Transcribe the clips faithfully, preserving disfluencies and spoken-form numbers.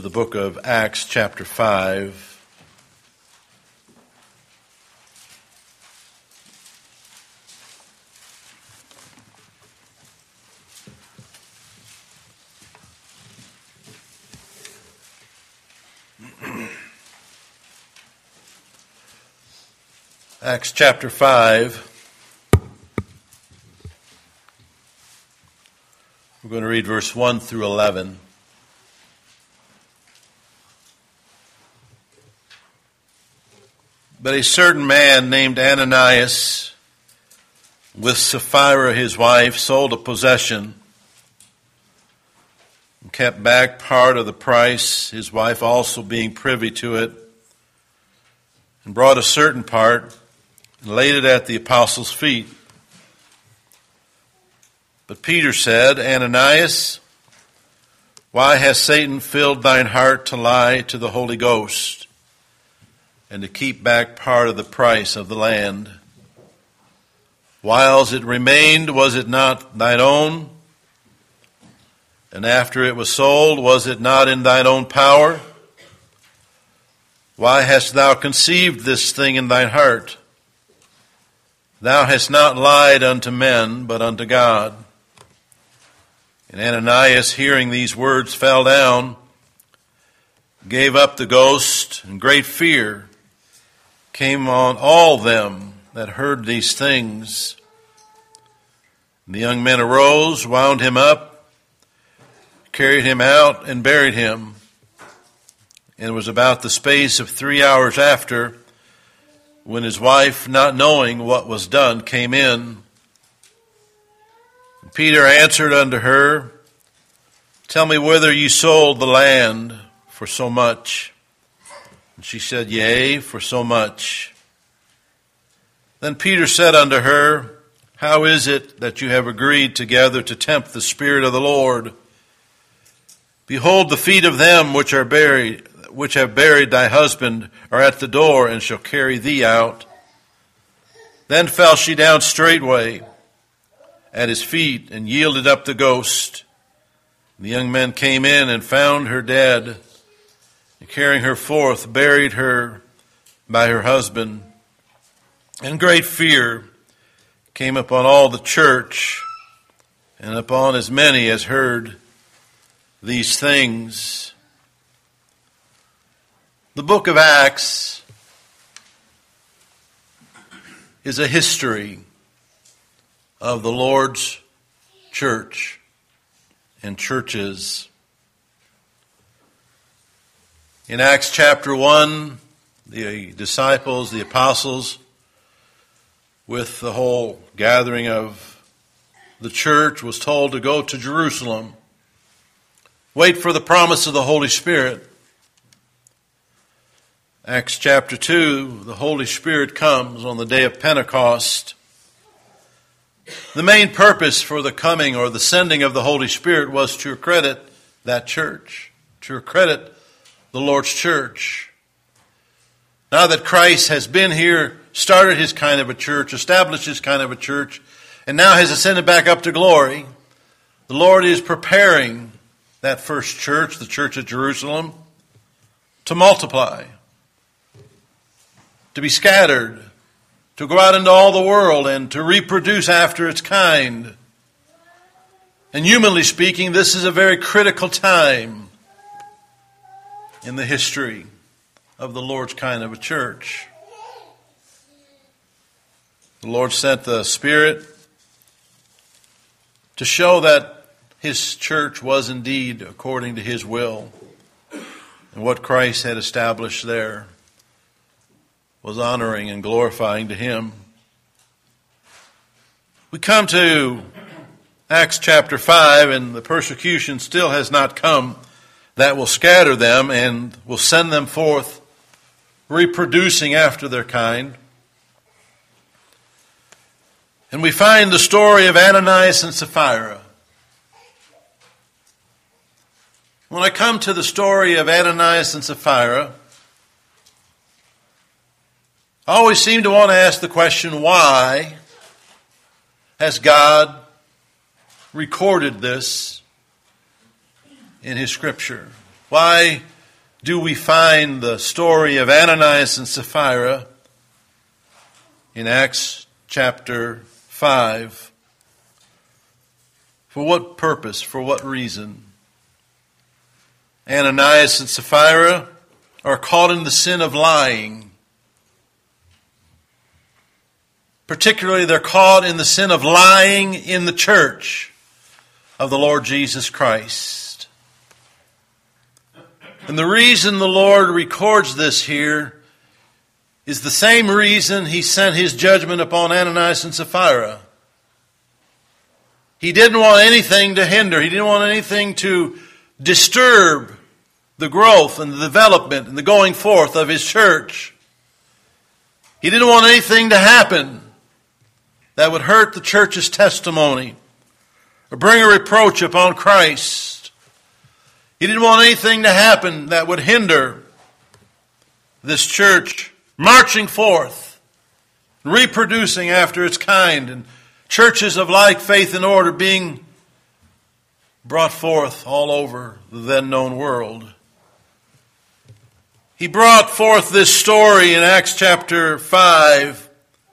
the book of Acts chapter five. Acts chapter five. We're going to read verse one through eleven. But a certain man named Ananias, with Sapphira his wife, sold a possession and kept back part of the price, his wife also being privy to it, and brought a certain part and laid it at the apostles' feet. But Peter said, Ananias, why has Satan filled thine heart to lie to the Holy Ghost and to keep back part of the price of the land? Whiles it remained, was it not thine own? And after it was sold, was it not in thine own power? Why hast thou conceived this thing in thine heart? Thou hast not lied unto men, but unto God. And Ananias, hearing these words, fell down, gave up the ghost, and great fear came on all them that heard these things. And the young men arose, wound him up, carried him out, and buried him. And it was about the space of three hours after, when his wife, not knowing what was done, came in. Peter answered unto her, Tell me whether you sold the land for so much. And she said, Yea, for so much. Then Peter said unto her, How is it that you have agreed together to tempt the Spirit of the Lord? Behold, the feet of them which are buried, which have buried thy husband are at the door, and shall carry thee out. Then fell she down straightway at his feet, and yielded up the ghost. The young men came in and found her dead, and carrying her forth, buried her by her husband. And great fear came upon all the church, and upon as many as heard these things. The book of Acts is a history of the Lord's church and churches. In Acts chapter one, the disciples, the apostles, with the whole gathering of the church, was told to go to Jerusalem, wait for the promise of the Holy Spirit. Acts chapter two, the Holy Spirit comes on the day of Pentecost. The main purpose for the coming or the sending of the Holy Spirit was to accredit that church, to accredit the Lord's church. Now that Christ has been here, started his kind of a church, established his kind of a church, and now has ascended back up to glory, the Lord is preparing that first church, the church at Jerusalem, to multiply, to be scattered, to go out into all the world and to reproduce after its kind. And humanly speaking, this is a very critical time in the history of the Lord's kind of a church. The Lord sent the Spirit to show that his church was indeed according to his will, and what Christ had established there was honoring and glorifying to him. We come to Acts chapter five, and the persecution still has not come that will scatter them and will send them forth reproducing after their kind. And we find the story of Ananias and Sapphira. When I come to the story of Ananias and Sapphira, I always seem to want to ask the question, why has God recorded this in his scripture? Why do we find the story of Ananias and Sapphira in Acts chapter five. For what purpose? For what reason? Ananias and Sapphira are caught in the sin of lying. Particularly, they're caught in the sin of lying in the church of the Lord Jesus Christ. And the reason the Lord records this here is the same reason He sent His judgment upon Ananias and Sapphira. He didn't want anything to hinder. He didn't want anything to disturb the growth and the development and the going forth of His church. He didn't want anything to happen that would hurt the church's testimony or bring a reproach upon Christ. He didn't want anything to happen that would hinder this church marching forth, reproducing after its kind, and churches of like faith and order being brought forth all over the then known world. He brought forth this story in Acts chapter five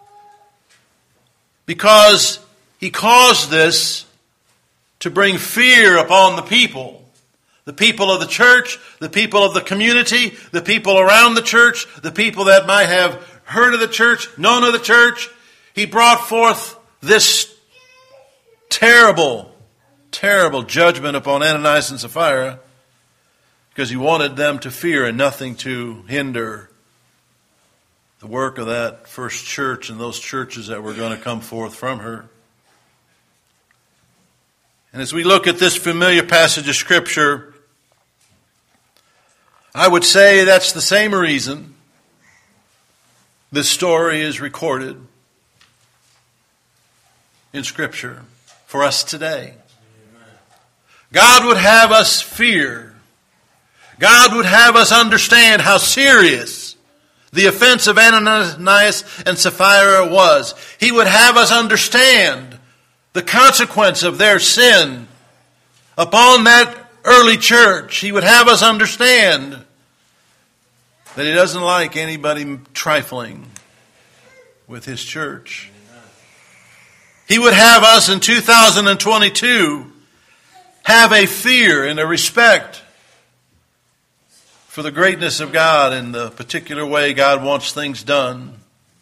because he caused this to bring fear upon the people. The people of the church, the people of the community, the people around the church, the people that might have heard of the church, known of the church. He brought forth this terrible, terrible judgment upon Ananias and Sapphira because he wanted them to fear and nothing to hinder the work of that first church and those churches that were going to come forth from her. And as we look at this familiar passage of Scripture, I would say that's the same reason this story is recorded in Scripture for us today. God would have us fear. God would have us understand how serious the offense of Ananias and Sapphira was. He would have us understand the consequence of their sin upon that early church. He would have us understand that He doesn't like anybody trifling with His church. He would have us in two thousand twenty-two have a fear and a respect for the greatness of God and the particular way God wants things done.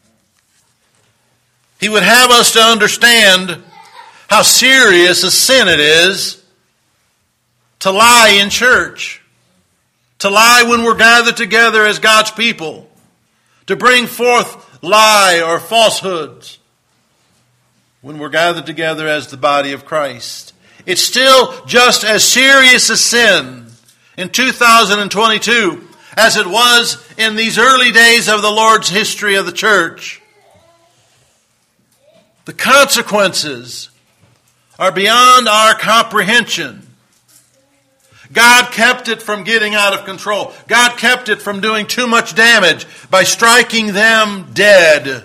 He would have us to understand how serious a sin it is to lie in church, to lie when we're gathered together as God's people, to bring forth lie or falsehoods when we're gathered together as the body of Christ. It's still just as serious a sin in two thousand twenty-two as it was in these early days of the Lord's history of the church. The consequences are beyond our comprehension. God kept it from getting out of control. God kept it from doing too much damage by striking them dead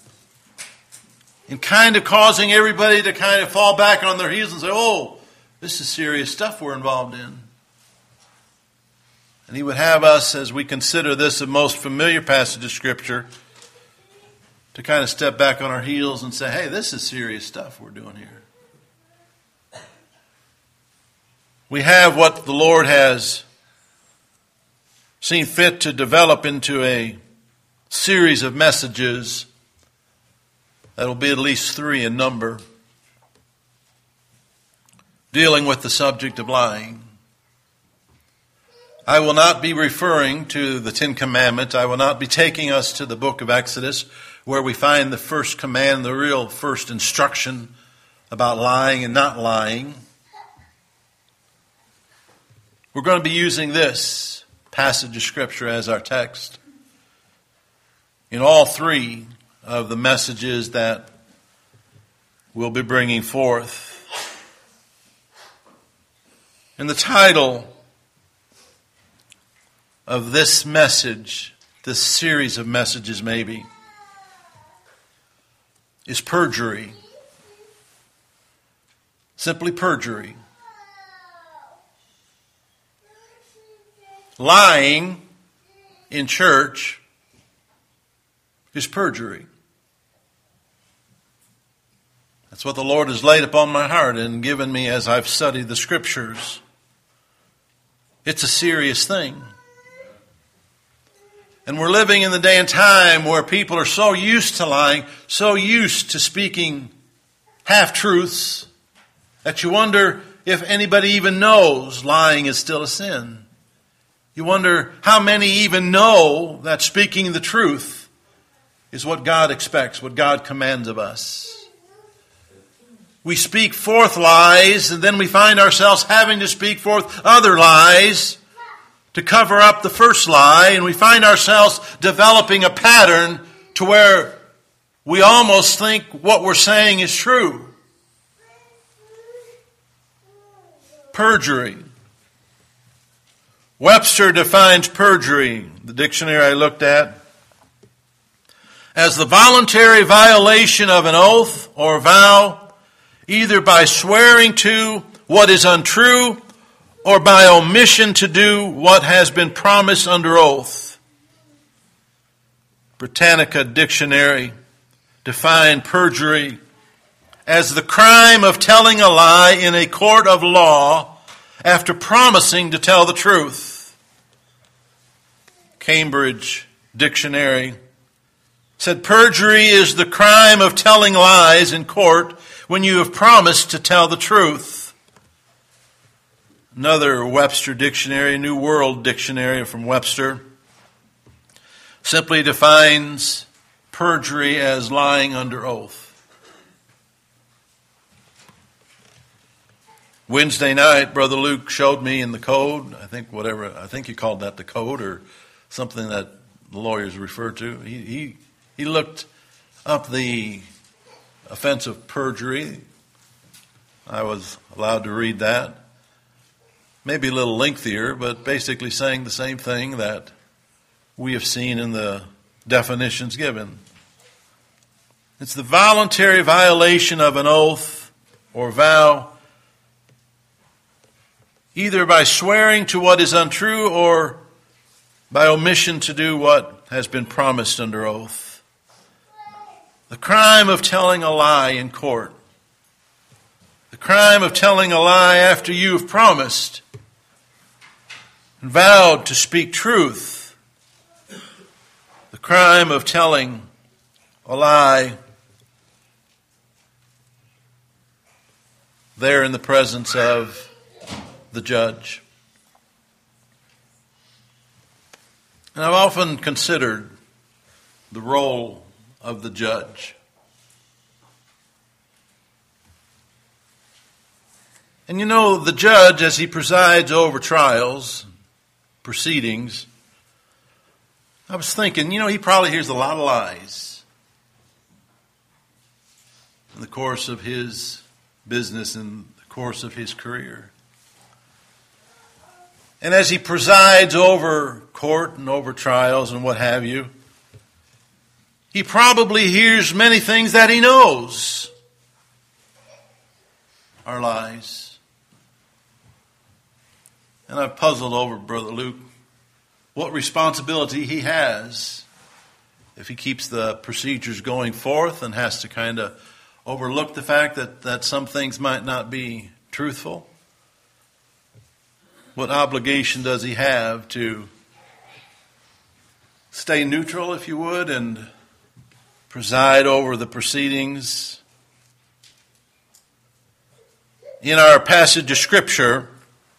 and kind of causing everybody to kind of fall back on their heels and say, oh, this is serious stuff we're involved in. And He would have us, as we consider this a most familiar passage of Scripture, to kind of step back on our heels and say, hey, this is serious stuff we're doing here. We have what the Lord has seen fit to develop into a series of messages that will be at least three in number, dealing with the subject of lying. I will not be referring to the Ten Commandments. I will not be taking us to the book of Exodus, where we find the first command, the real first instruction about lying and not lying. We're going to be using this passage of Scripture as our text in all three of the messages that we'll be bringing forth. And the title of this message, this series of messages maybe, is perjury. Simply perjury. lying in church is perjury. That's what the Lord has laid upon my heart and given me as I've studied the Scriptures. It's a serious thing. And we're living in the day and time where people are so used to lying, so used to speaking half-truths, that you wonder if anybody even knows lying is still a sin. You wonder how many even know that speaking the truth is what God expects, what God commands of us. We speak forth lies, and then we find ourselves having to speak forth other lies to cover up the first lie, and we find ourselves developing a pattern to where we almost think what we're saying is true. Perjury. Webster defines perjury, the dictionary I looked at, as the voluntary violation of an oath or vow, either by swearing to what is untrue or by omission to do what has been promised under oath. Britannica Dictionary defined perjury as the crime of telling a lie in a court of law after promising to tell the truth. Cambridge Dictionary said perjury is the crime of telling lies in court when you have promised to tell the truth. Another Webster Dictionary, New World Dictionary from Webster, simply defines perjury as lying under oath. Wednesday night, Brother Luke showed me in the code, I think whatever, I think he called that the code or something that the lawyers refer to. He, he, he looked up the offense of perjury. I was allowed to read that. Maybe a little lengthier, but basically saying the same thing that we have seen in the definitions given. It's the voluntary violation of an oath or vow, either by swearing to what is untrue or by omission to do what has been promised under oath. The crime of telling a lie in court. The crime of telling a lie after you have promised and vowed to speak truth. The crime of telling a lie there in the presence of the judge. And I've often considered the role of the judge. And you know, the judge, as he presides over trials, proceedings, I was thinking, you know, he probably hears a lot of lies in the course of his business, in the course of his career. And as he presides over court and over trials and what have you, he probably hears many things that he knows are lies. And I've puzzled over, Brother Luke, what responsibility he has if he keeps the procedures going forth and has to kind of overlook the fact that, that some things might not be truthful. What obligation does he have to stay neutral, if you would, and preside over the proceedings? In our passage of Scripture,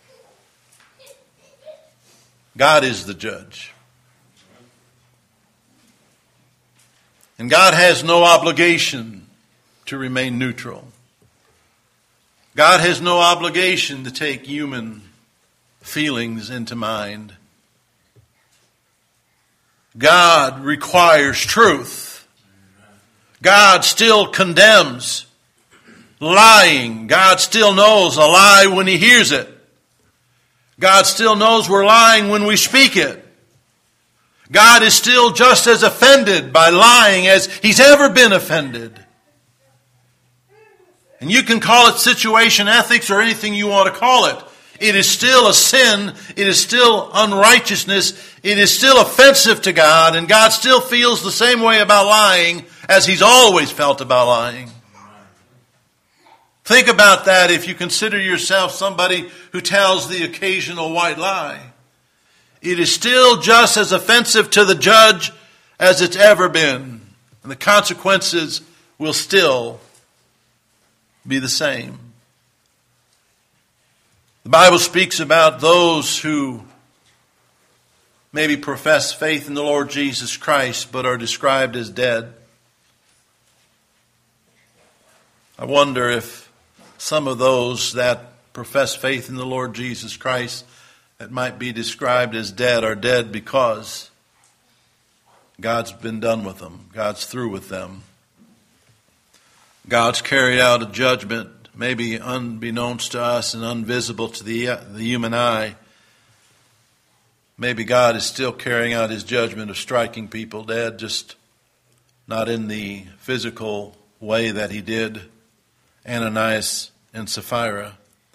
God is the judge. And God has no obligation to remain neutral. God has no obligation to take human feelings into mind. God requires truth. God still condemns lying. God still knows a lie when he hears it. God still knows we're lying when we speak it. God is still just as offended by lying as he's ever been offended. And you can call it situation ethics or anything you want to call it. It is still a sin. It is still unrighteousness. It is still offensive to God. And God still feels the same way about lying as He's always felt about lying. Think about that if you consider yourself somebody who tells the occasional white lie. It is still just as offensive to the judge as it's ever been. And the consequences will still be the same. The Bible speaks about those who maybe profess faith in the Lord Jesus Christ but are described as dead. I wonder if some of those that profess faith in the Lord Jesus Christ that might be described as dead are dead because God's been done with them. God's through with them. God's carried out a judgment, maybe unbeknownst to us and invisible to the, the human eye. Maybe God is still carrying out His judgment of striking people dead, just not in the physical way that He did Ananias and Sapphira.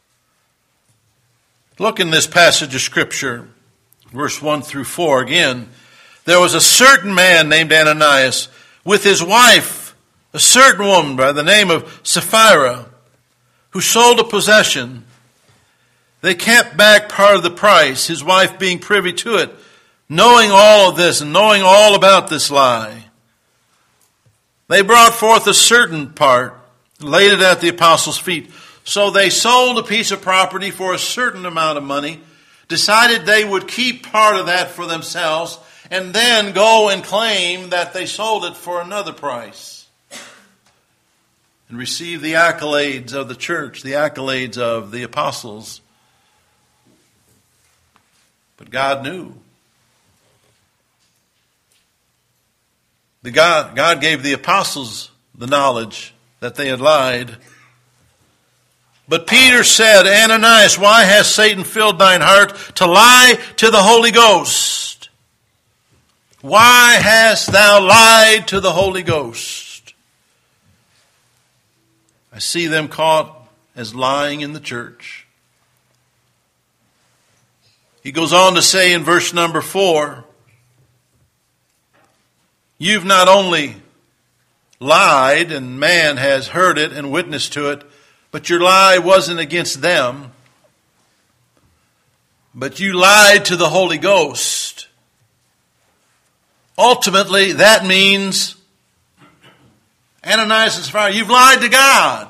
Look in this passage of Scripture, verse one through four again. There was a certain man named Ananias with his wife, a certain woman by the name of Sapphira, who sold a possession. They kept back part of the price, his wife being privy to it, knowing all of this and knowing all about this lie. They brought forth a certain part, laid it at the apostles' feet. So they sold a piece of property for a certain amount of money, decided they would keep part of that for themselves, and then go and claim that they sold it for another price. And receive the accolades of the church, the accolades of the apostles. But God knew. The God, God gave the apostles the knowledge that they had lied. But Peter said, Ananias, why has Satan filled thine heart to lie to the Holy Ghost? Why hast thou lied to the Holy Ghost? I see them caught as lying in the church. He goes on to say in verse number four, you've not only lied, and man has heard it and witnessed to it, but your lie wasn't against them, but you lied to the Holy Ghost. Ultimately, that means, Ananias and Sapphira, you've lied to God.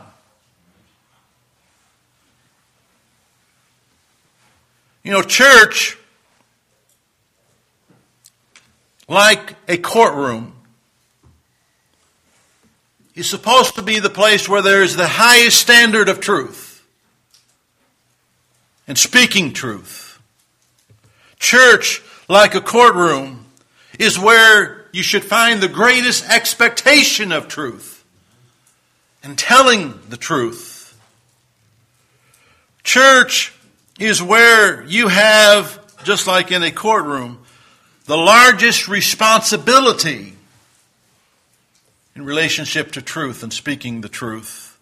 You know, church, like a courtroom, is supposed to be the place where there is the highest standard of truth and speaking truth. Church, like a courtroom, is where you should find the greatest expectation of truth and telling the truth. Church is where you have, just like in a courtroom, the largest responsibility in relationship to truth and speaking the truth.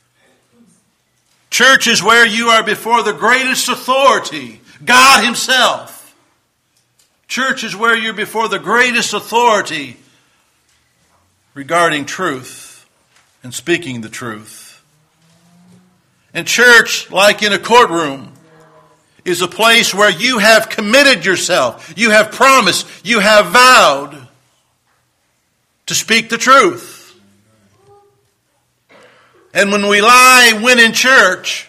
Church is where you are before the greatest authority, God Himself. Church is where you're before the greatest authority regarding truth and speaking the truth. And church, like in a courtroom, is a place where you have committed yourself, you have promised, you have vowed to speak the truth. And when we lie when in church,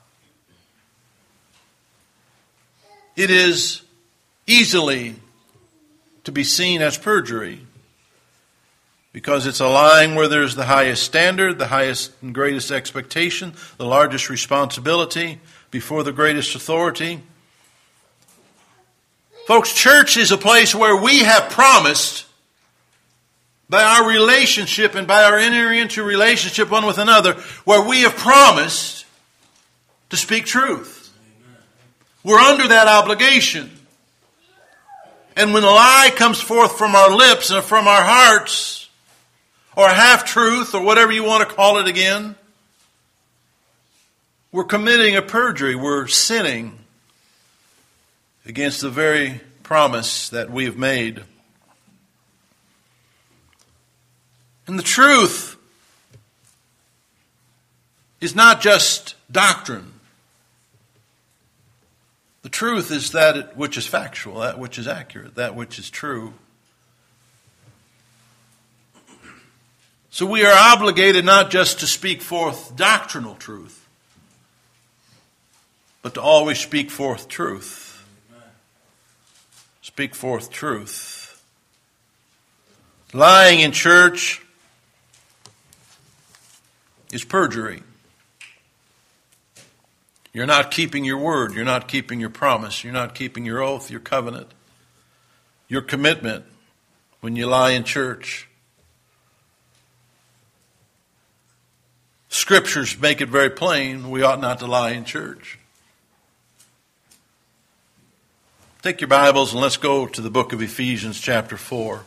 it is easily to be seen as perjury, because it's a lying where there's the highest standard, the highest and greatest expectation, the largest responsibility before the greatest authority. Folks, church is a place where we have promised, by our relationship and by our entering into relationship one with another, where we have promised to speak truth. We're under that obligation. And when a lie comes forth from our lips and from our hearts, or a half-truth, or whatever you want to call it again, we're committing a perjury. We're sinning against the very promise that we have made. And the truth is not just doctrine. The truth is that which is factual, that which is accurate, that which is true. So we are obligated not just to speak forth doctrinal truth, but to always speak forth truth. Speak forth truth. Lying in church is perjury. You're not keeping your word. You're not keeping your promise. You're not keeping your oath, your covenant, your commitment when you lie in church. Scriptures make it very plain we ought not to lie in church. Take your Bibles and let's go to the book of Ephesians chapter four.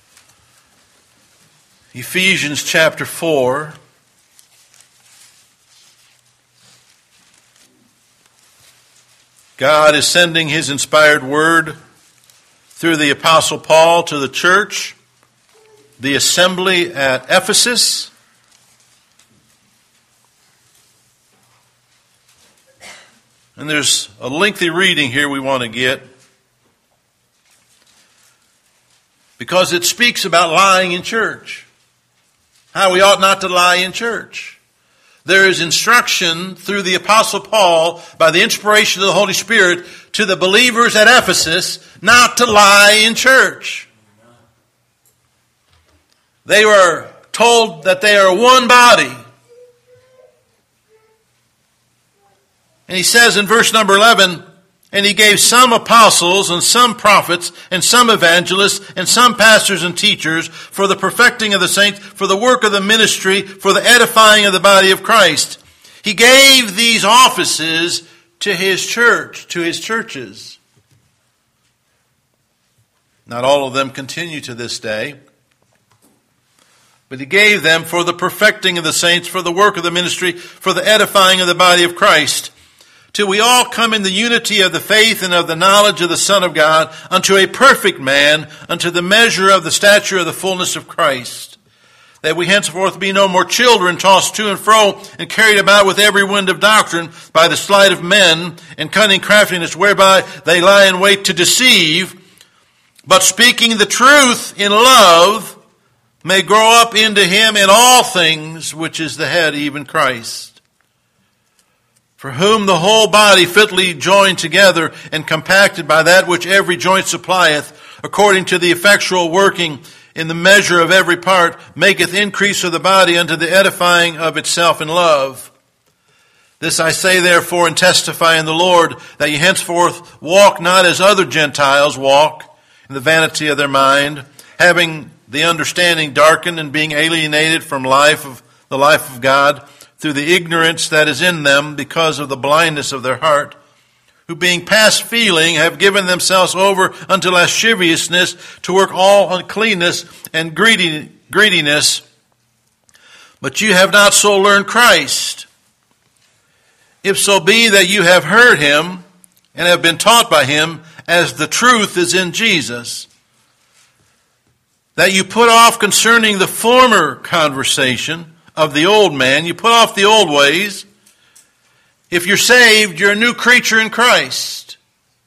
Ephesians chapter four. God is sending His inspired word through the Apostle Paul to the church, the assembly at Ephesus. And there's a lengthy reading here we want to get because it speaks about lying in church, how we ought not to lie in church. There is instruction through the Apostle Paul by the inspiration of the Holy Spirit to the believers at Ephesus not to lie in church. They were told that they are one body. And he says in verse number eleven, and he gave some apostles and some prophets and some evangelists and some pastors and teachers for the perfecting of the saints, for the work of the ministry, for the edifying of the body of Christ. He gave these offices to his church, to his churches. Not all of them continue to this day. But he gave them for the perfecting of the saints, for the work of the ministry, for the edifying of the body of Christ, till we all come in the unity of the faith and of the knowledge of the Son of God, unto a perfect man, unto the measure of the stature of the fullness of Christ, that we henceforth be no more children, tossed to and fro, and carried about with every wind of doctrine, by the sleight of men, and cunning craftiness, whereby they lie in wait to deceive, but speaking the truth in love, may grow up into him in all things, which is the head, even Christ. For whom the whole body fitly joined together and compacted by that which every joint supplieth, according to the effectual working in the measure of every part, maketh increase of the body unto the edifying of itself in love. This I say therefore and testify in the Lord, that ye henceforth walk not as other Gentiles walk, in the vanity of their mind, having the understanding darkened and being alienated from life of the life of God, through the ignorance that is in them because of the blindness of their heart, who being past feeling have given themselves over unto lasciviousness, to work all uncleanness and greedy, greediness. But you have not so learned Christ. If so be that you have heard him and have been taught by him, as the truth is in Jesus, that you put off concerning the former conversation of the old man, you put off the old ways. If you're saved, you're a new creature in Christ.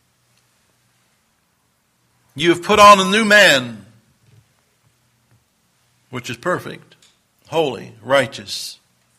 You have put on a new man, which is perfect, holy, righteous.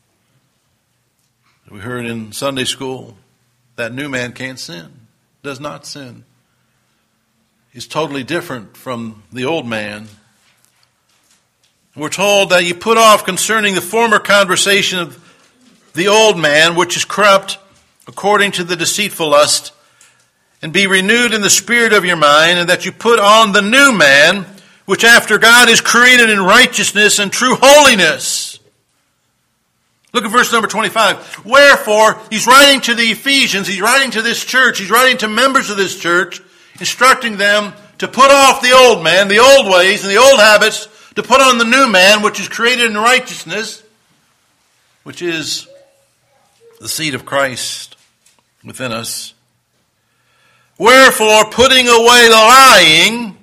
We heard in Sunday school, that new man can't sin, does not sin. He's totally different from the old man. We're told that you put off concerning the former conversation of the old man, which is corrupt according to the deceitful lust, and be renewed in the spirit of your mind, and that you put on the new man, which after God is created in righteousness and true holiness. Look at verse number twenty-five. Wherefore, he's writing to the Ephesians, he's writing to this church, he's writing to members of this church, instructing them to put off the old man, the old ways, and the old habits, to put on the new man, which is created in righteousness, which is the seed of Christ within us. Wherefore, putting away lying,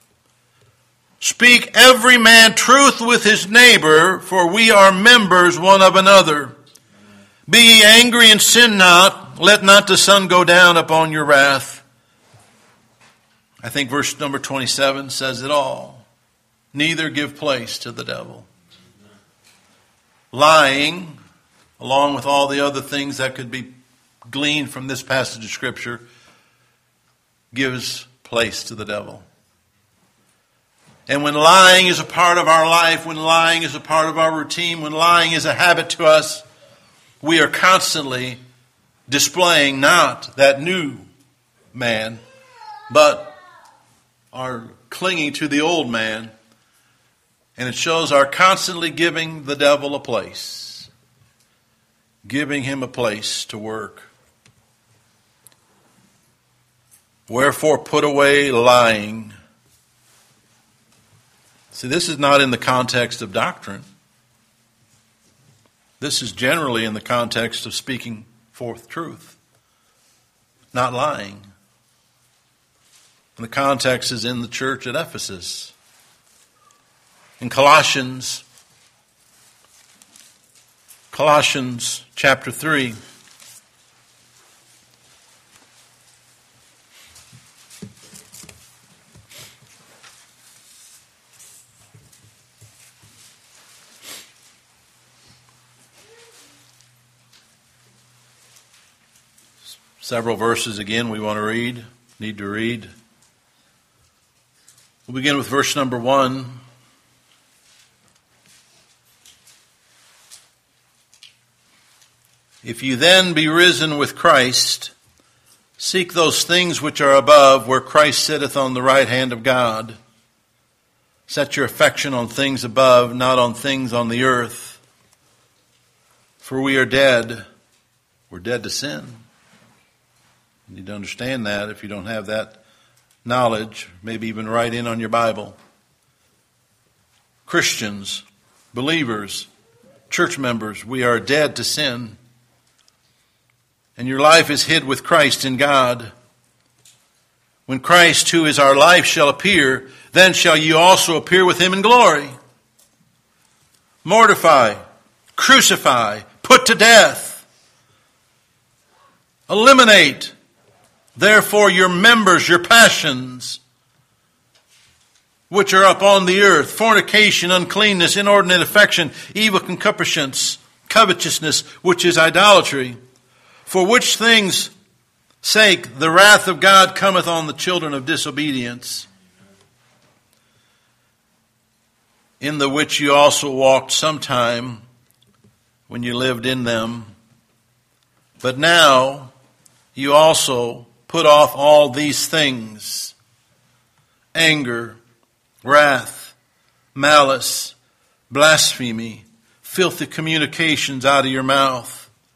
speak every man truth with his neighbor, for we are members one of another. Be ye angry and sin not. Let not the sun go down upon your wrath. I think verse number twenty-seven says it all. Neither give place to the devil. Lying, along with all the other things that could be gleaned from this passage of Scripture, gives place to the devil. And when lying is a part of our life, when lying is a part of our routine, when lying is a habit to us, we are constantly displaying not that new man, but are clinging to the old man. And it shows our constantly giving the devil a place, giving him a place to work. Wherefore put away lying. See, this is not in the context of doctrine. This is generally in the context of speaking forth truth, not lying. And the context is in the church at Ephesus. In Colossians, Colossians chapter three. Several verses again we want to read, need to read. We'll begin with verse number one. If you then be risen with Christ, seek those things which are above, where Christ sitteth on the right hand of God. Set your affection on things above, not on things on the earth. For we are dead. We're dead to sin. You need to understand that if you don't have that knowledge, maybe even write in on your Bible. Christians, believers, church members, we are dead to sin. And your life is hid with Christ in God. When Christ, who is our life, shall appear, then shall you also appear with him in glory. Mortify, crucify, put to death, eliminate, therefore, your members, your passions, which are upon the earth, fornication, uncleanness, inordinate affection, evil concupiscence, covetousness, which is idolatry. For which things' sake the wrath of God cometh on the children of disobedience, in the which you also walked sometime when you lived in them. But now you also put off all these things: anger, wrath, malice, blasphemy, filthy communications out of your mouth.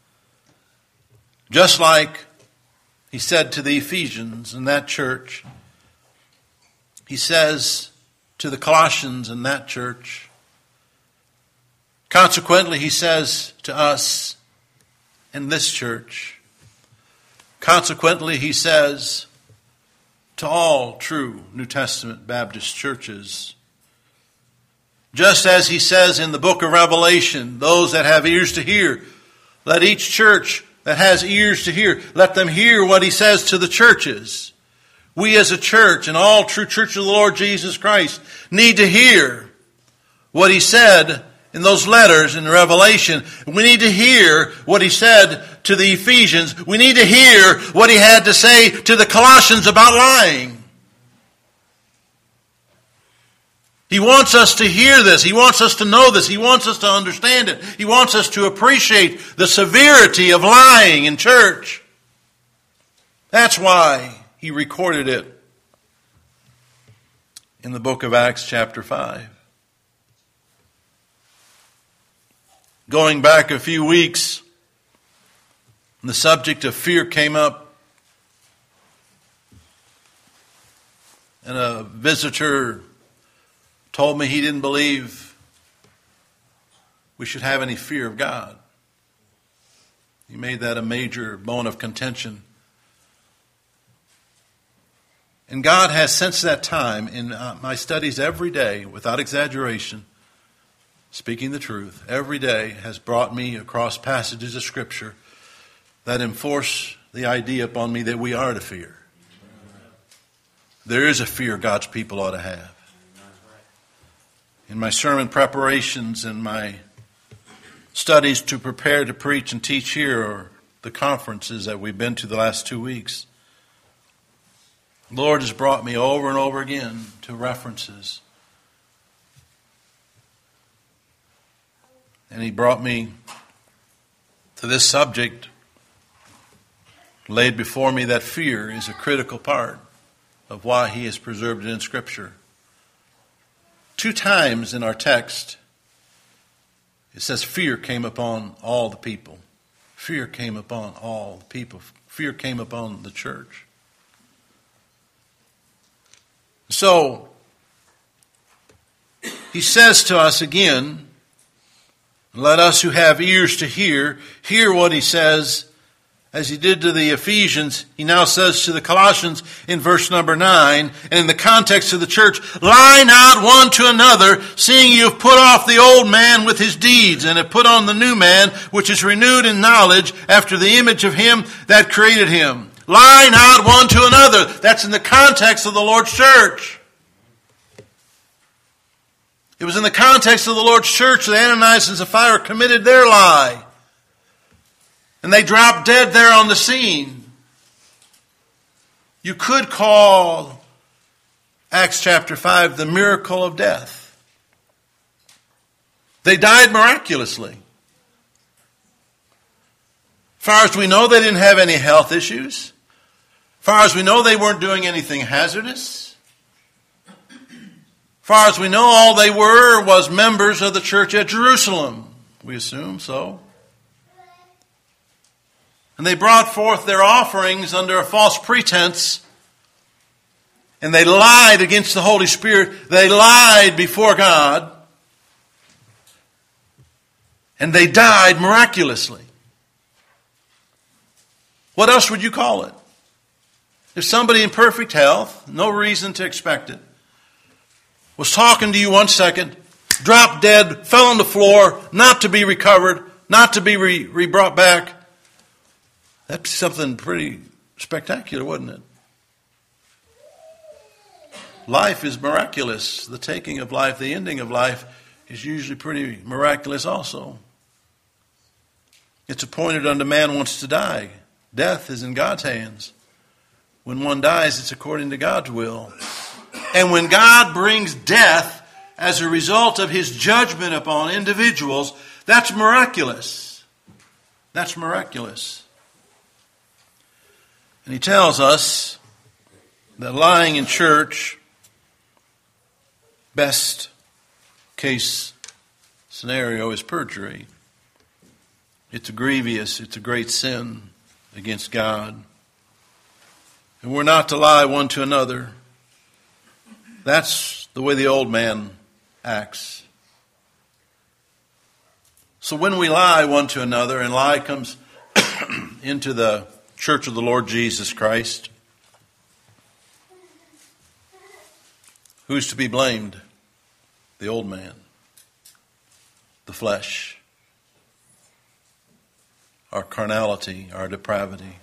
Just like he said to the Ephesians in that church, he says to the Colossians in that church. Consequently, he says to us in this church. Consequently, he says to all true New Testament Baptist churches. Just as he says in the book of Revelation, those that have ears to hear, let each church that has ears to hear, let them hear what he says to the churches. We as a church and all true church of the Lord Jesus Christ need to hear what he said in those letters in Revelation. We need to hear what he said to the Ephesians. We need to hear what he had to say to the Colossians about lying. He wants us to hear this. He wants us to know this. He wants us to understand it. He wants us to appreciate the severity of lying in church. That's why he recorded it in the book of Acts chapter five. Going back a few weeks, the subject of fear came up, and a visitor told me he didn't believe we should have any fear of God. He made that a major bone of contention. And God has, since that time, in uh, my studies every day, without exaggeration, speaking the truth, every day has brought me across passages of Scripture that enforce the idea upon me that we are to fear. There is a fear God's people ought to have. In my sermon preparations and my studies to prepare to preach and teach here, or the conferences that we've been to the last two weeks, the Lord has brought me over and over again to references. And He brought me to this subject, laid before me that fear is a critical part of why He has preserved it in Scripture. Two times in our text, it says fear came upon all the people. Fear came upon all the people. Fear came upon the church. So, He says to us again, let us who have ears to hear, hear what He says. As He did to the Ephesians, He now says to the Colossians in verse number nine, and in the context of the church, lie not one to another, seeing you have put off the old man with his deeds, and have put on the new man, which is renewed in knowledge after the image of Him that created him. Lie not one to another. That's in the context of the Lord's church. It was in the context of the Lord's church that Ananias and Sapphira committed their lie. And they dropped dead there on the scene. You could call Acts chapter five the miracle of death. They died miraculously. Far as we know, they didn't have any health issues. Far as we know, they weren't doing anything hazardous. Far as we know, all they were was members of the church at Jerusalem. We assume so. And they brought forth their offerings under a false pretense. And they lied against the Holy Spirit. They lied before God. And they died miraculously. What else would you call it? If somebody in perfect health, no reason to expect it, was talking to you one second, dropped dead, fell on the floor, not to be recovered, not to be re, re brought back, that'd be something pretty spectacular, wouldn't it? Life is miraculous. The taking of life, the ending of life is usually pretty miraculous also. It's appointed unto man once to die. Death is in God's hands. When one dies, it's according to God's will. And when God brings death as a result of His judgment upon individuals, that's miraculous. That's miraculous. And He tells us that lying in church, best case scenario is perjury. It's a grievous, it's a great sin against God. And we're not to lie one to another. That's the way the old man acts. So when we lie one to another, and lie comes into the church of the Lord Jesus Christ, who's to be blamed? The old man, the flesh, our carnality, our depravity.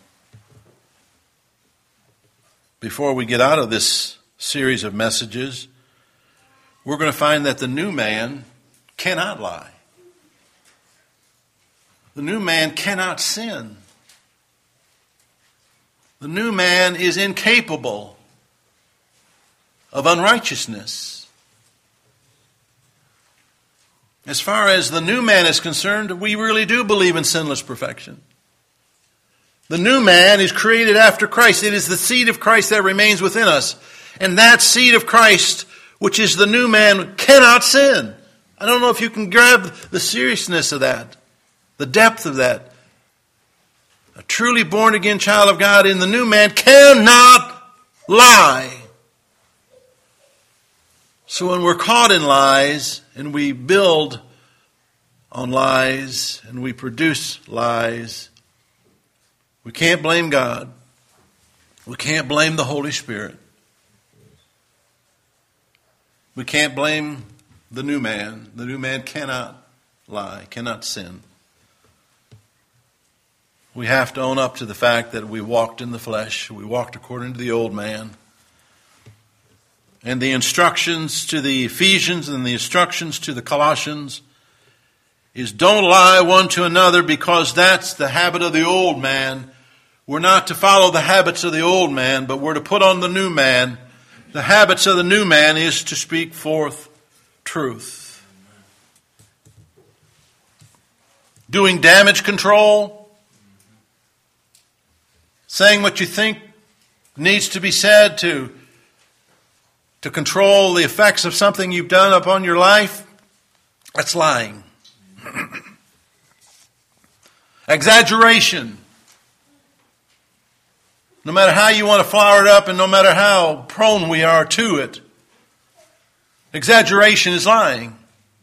Before we get out of this series of messages, we're going to find that the new man cannot lie. The new man cannot sin. The new man is incapable of unrighteousness. As far as the new man is concerned, we really do believe in sinless perfection. The new man is created after Christ. It is the seed of Christ that remains within us. And that seed of Christ, which is the new man, cannot sin. I don't know if you can grab the seriousness of that, the depth of that. A truly born again child of God in the new man cannot lie. So when we're caught in lies and we build on lies and we produce lies, We can't blame God. We can't blame the Holy Spirit. We can't blame the new man. The new man cannot lie, cannot sin. We have to own up to the fact that we walked in the flesh. We walked according to the old man. And the instructions to the Ephesians and the instructions to the Colossians is don't lie one to another, because that's the habit of the old man. We're not to follow the habits of the old man, but we're to put on the new man. The habits of the new man is to speak forth truth. Doing damage control, saying what you think needs to be said to, to control the effects of something you've done upon your life, that's lying. Exaggeration. No matter how you want to flower it up and no matter how prone we are to it, exaggeration is lying.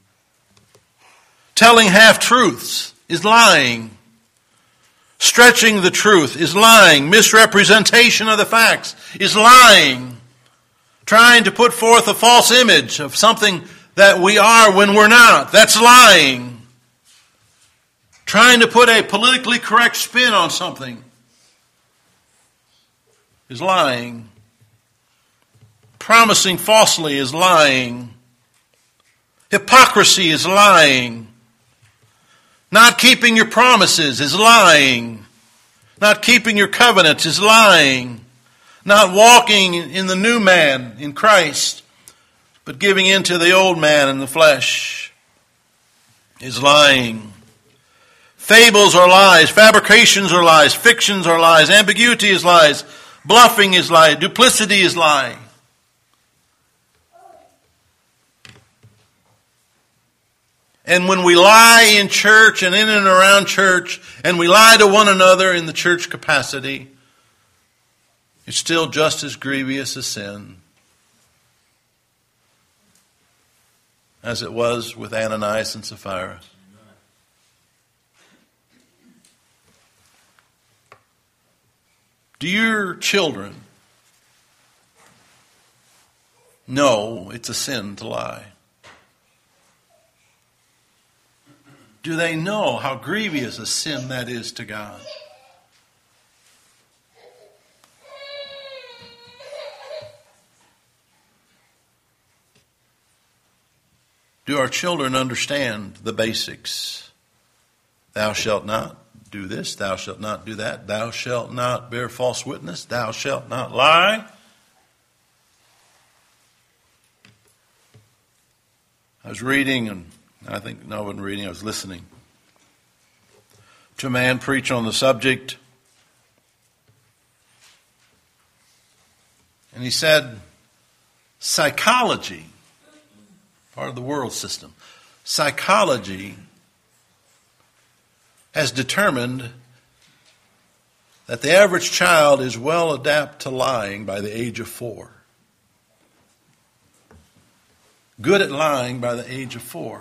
Telling half-truths is lying. Stretching the truth is lying. Misrepresentation of the facts is lying. Trying to put forth a false image of something that we are when we're not, that's lying. Trying to put a politically correct spin on something is lying. Promising falsely is lying. Hypocrisy is lying. Not keeping your promises is lying. Not keeping your covenants is lying. Not walking in the new man in Christ, but giving in to the old man in the flesh is lying. Fables are lies. Fabrications are lies. Fictions are lies. Ambiguity is lies. Bluffing is lie. Duplicity is lie. And when we lie in church and in and around church, and we lie to one another in the church capacity, it's still just as grievous a sin as it was with Ananias and Sapphira. Do your children know it's a sin to lie? Do they know how grievous a sin that is to God? Do our children understand the basics? Thou shalt not do this, thou shalt not do that, thou shalt not bear false witness, thou shalt not lie. I was reading, and I think, no, I wasn't reading, I was listening to a man preach on the subject. And he said, psychology, part of the world system, psychology has determined that the average child is well adapted to lying by the age of four. Good at lying by the age of four.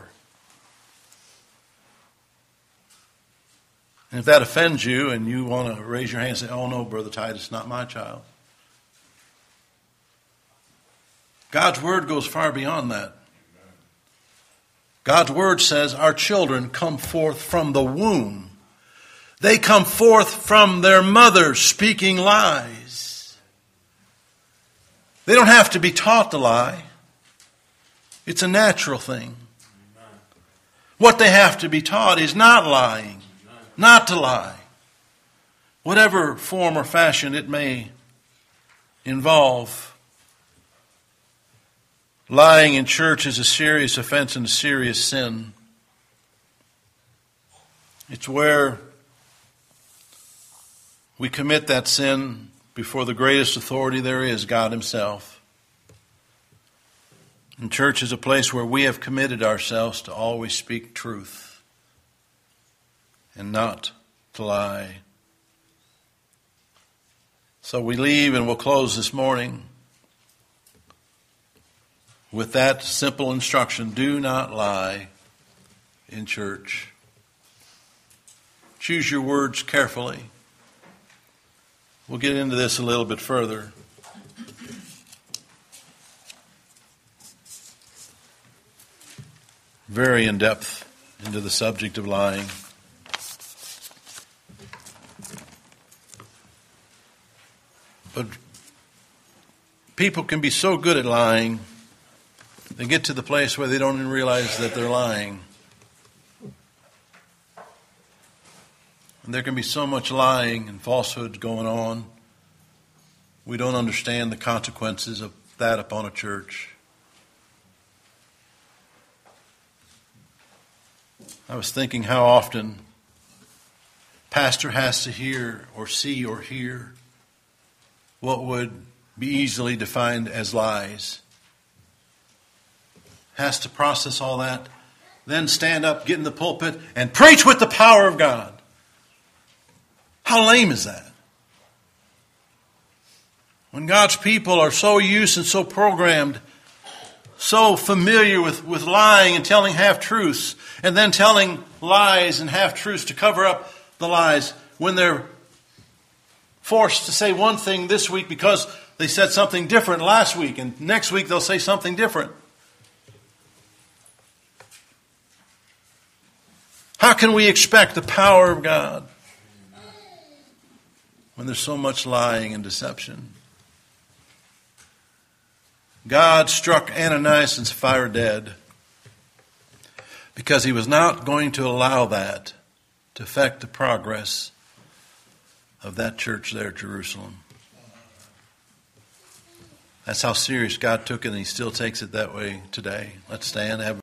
And if that offends you and you want to raise your hand and say, oh no, Brother Titus, not my child. God's word goes far beyond that. God's word says our children come forth from the womb. They come forth from their mother speaking lies. They don't have to be taught to lie. It's a natural thing. What they have to be taught is not lying, not to lie. Whatever form or fashion it may involve. Lying in church is a serious offense and a serious sin. It's where we commit that sin before the greatest authority there is, God Himself. And church is a place where we have committed ourselves to always speak truth and not to lie. So we leave and we'll close this morning with that simple instruction: do not lie in church. Choose your words carefully. We'll get into this a little bit further. Very in depth into the subject of lying. But people can be so good at lying, they get to the place where they don't even realize that they're lying. And there can be so much lying and falsehood going on, we don't understand the consequences of that upon a church. I was thinking how often pastor has to hear or see or hear what would be easily defined as lies. Has to process all that, then stand up, get in the pulpit, and preach with the power of God. How lame is that? When God's people are so used and so programmed, so familiar with, with lying and telling half-truths, and then telling lies and half-truths to cover up the lies, when they're forced to say one thing this week because they said something different last week, and next week they'll say something different. How can we expect the power of God when there's so much lying and deception? God struck Ananias and Sapphira dead because he was not going to allow that to affect the progress of that church there at Jerusalem. That's how serious God took it, and he still takes it that way today. Let's stand. Have